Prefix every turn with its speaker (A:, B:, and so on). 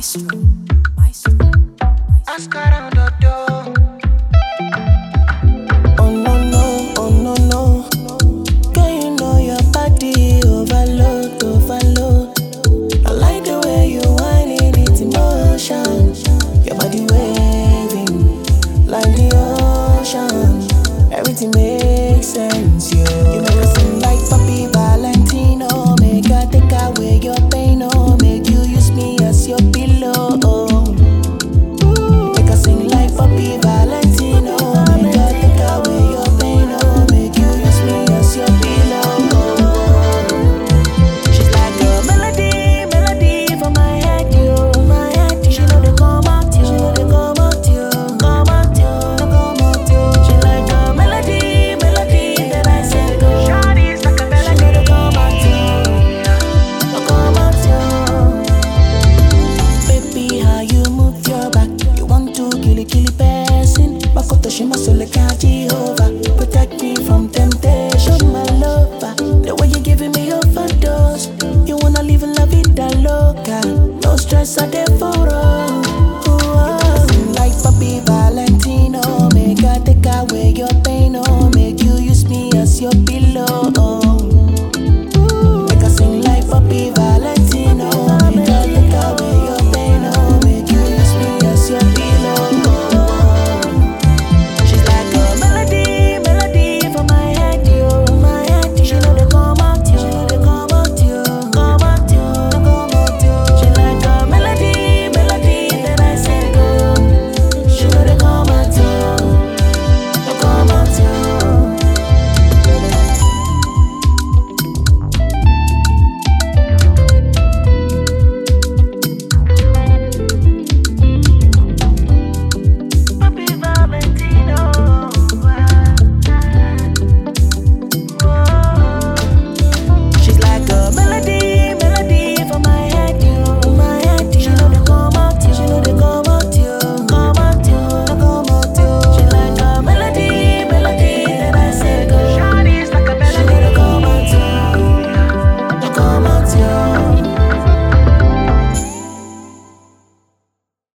A: Ask around the door.
B: Oh no no, oh no no. Girl, you know your body overload, overload. I like the way you whining it in motion. Your body waving like the ocean. Everything makes sense, yeah. You make us sing like Papi Valentino. Make I take away your pain, oh. Make you use me as your pillow, oh. Make us sing like Papi Valentino. Make I take away your pain, oh. Make you use me as your pillow, oh. She's like a melody, melody for my head, yo, my head. She know they come out, yo, she know they come out, yo, come out, yo, come out, yo. She like a melody, melody that I said go.
A: Shawty's like a melody.
B: She know they come out, yo, come out, yo. Baby, how you move your back? You want to kill person? Makoto shima sole ka Jehovah. Protect me from temptation, my lover. The way you giving me overdose. You wanna live in la vida loca. No stress, I